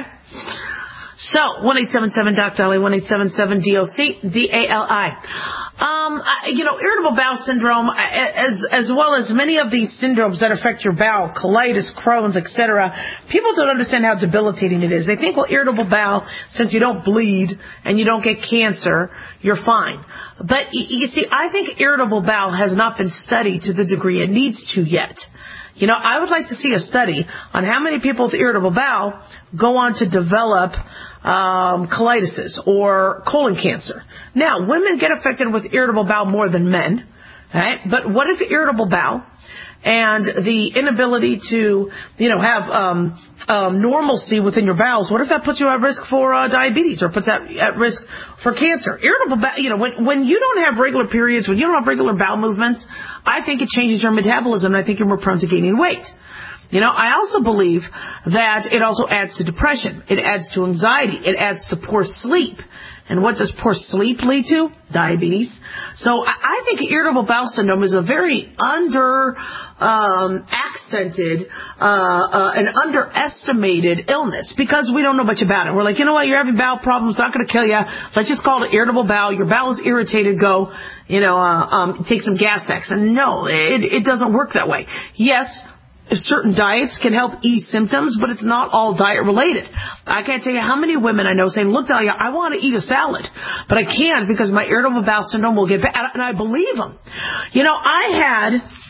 So, one eight seven seven D O C Dali, one eight seven seven D O C D A L I. Um, I, you know, irritable bowel syndrome, as as well as many of these syndromes that affect your bowel, colitis, Crohn's, et cetera, people don't understand how debilitating it is. They think, well, irritable bowel, since you don't bleed and you don't get cancer, you're fine. But, you see, I think irritable bowel has not been studied to the degree it needs to yet. You know, I would like to see a study on how many people with irritable bowel go on to develop um, colitis or colon cancer. Now, women get affected with irritable bowel more than men, right? But what if irritable bowel and the inability to, you know, have um, um, normalcy within your bowels, what if that puts you at risk for uh, diabetes or puts that at risk for cancer? Irritable bowel, you know, when, when you don't have regular periods, when you don't have regular bowel movements, I think it changes your metabolism, and I think you're more prone to gaining weight. You know, I also believe that it also adds to depression. It adds to anxiety. It adds to poor sleep. And what does poor sleep lead to? Diabetes. So I think irritable bowel syndrome is a very under um, accented uh, uh, and underestimated illness because we don't know much about it. We're like, you know what, you're having bowel problems, it's not going to kill you. Let's just call it irritable bowel. Your bowel is irritated. Go, you know, uh, um, take some Gas-X. And no, it, it doesn't work that way. Yes, certain diets can help ease symptoms, but it's not all diet related. I can't tell you how many women I know saying, look, Dahlia, I want to eat a salad, but I can't because my irritable bowel syndrome will get bad. And I believe them. You know, I had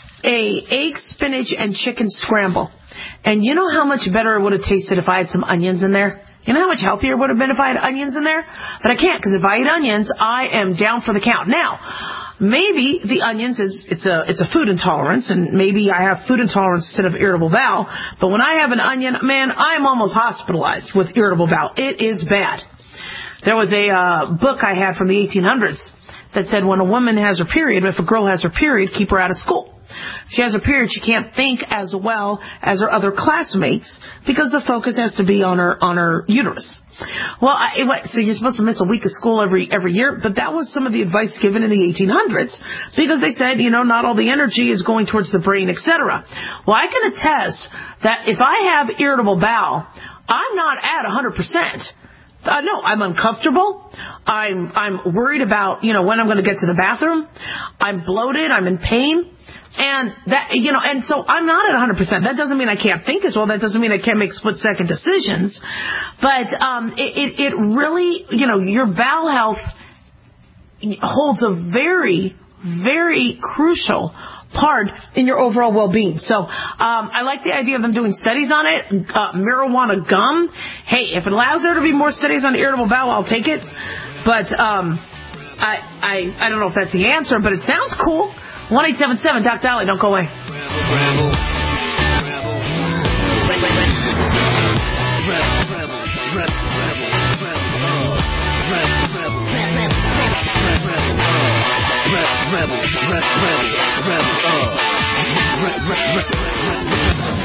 a egg, spinach, and chicken scramble. And you know how much better it would have tasted if I had some onions in there? You know how much healthier it would have been if I had onions in there? But I can't, because if I eat onions, I am down for the count. Now, maybe the onions is, it's a, it's a food intolerance, and maybe I have food intolerance instead of irritable bowel, but when I have an onion, man, I'm almost hospitalized with irritable bowel. It is bad. There was a uh, book I had from the eighteen hundreds that said when a woman has her period, if a girl has her period, keep her out of school. She has her period, she can't think as well as her other classmates because the focus has to be on her on her uterus. Well, I, so you're supposed to miss a week of school every every year, but that was some of the advice given in the eighteen hundreds because they said, you know, not all the energy is going towards the brain, et cetera. Well, I can attest that if I have irritable bowel, I'm not at one hundred percent. Uh, no, I'm uncomfortable. I'm I'm worried about, you know, when I'm going to get to the bathroom. I'm bloated. I'm in pain. And that, you know, and so I'm not at one hundred percent. That doesn't mean I can't think as well. That doesn't mean I can't make split-second decisions. But um, it, it, it really, you know, your bowel health holds a very, very crucial part in your overall well-being. So um, I like the idea of them doing studies on it. Uh, marijuana gum. Hey, if it allows there to be more studies on irritable bowel, I'll take it. But um, I, I I don't know if that's the answer, but it sounds cool. one eight seven seven D O C Dali. Don't go away. Rebel, rebel, rebel, uh, rebel, rebel.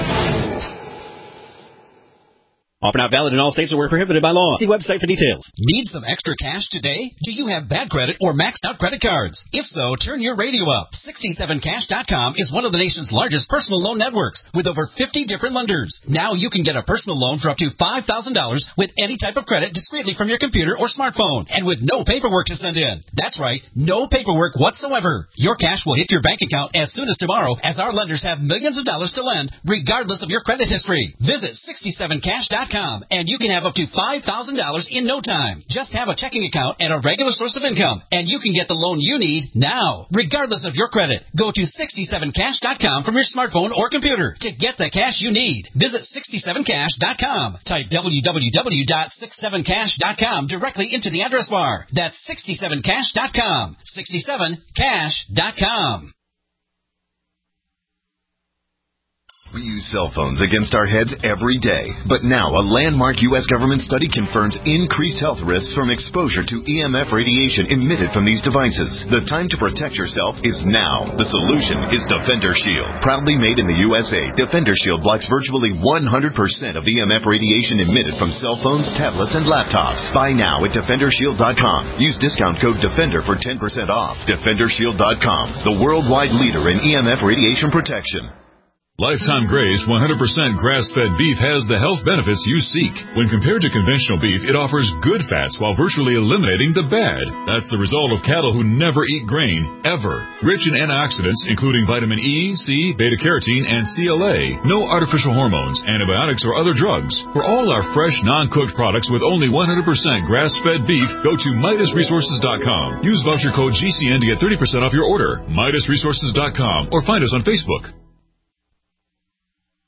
Offer not valid in all states or where prohibited by law. See website for details. Need some extra cash today? Do you have bad credit or maxed out credit cards? If so, turn your radio up. sixty-seven cash dot com is one of the nation's largest personal loan networks with over fifty different lenders. Now you can get a personal loan for up to five thousand dollars with any type of credit discreetly from your computer or smartphone and with no paperwork to send in. That's right, no paperwork whatsoever. Your cash will hit your bank account as soon as tomorrow as our lenders have millions of dollars to lend regardless of your credit history. Visit sixty-seven cash dot com and you can have up to five thousand dollars in no time. Just have a checking account and a regular source of income, and you can get the loan you need now, regardless of your credit. Go to sixty-seven cash dot com from your smartphone or computer to get the cash you need. Visit sixty-seven cash dot com. Type w w w dot sixty-seven cash dot com directly into the address bar. That's sixty-seven cash dot com. sixty-seven cash dot com. We use cell phones against our heads every day, but now a landmark U S government study confirms increased health risks from exposure to E M F radiation emitted from these devices. The time to protect yourself is now. The solution is Defender Shield. Proudly made in the U S A, Defender Shield blocks virtually one hundred percent of E M F radiation emitted from cell phones, tablets, and laptops. Buy now at Defender Shield dot com. Use discount code DEFENDER for ten percent off. Defender Shield dot com, the worldwide leader in E M F radiation protection. Lifetime Graze one hundred percent grass-fed beef has the health benefits you seek. When compared to conventional beef, it offers good fats while virtually eliminating the bad. That's the result of cattle who never eat grain, ever. Rich in antioxidants, including vitamin E, C, beta-carotene, and C L A. No artificial hormones, antibiotics, or other drugs. For all our fresh, non-cooked products with only one hundred percent grass-fed beef, go to Midas Resources dot com. Use voucher code G C N to get thirty percent off your order. Midas Resources dot com or find us on Facebook.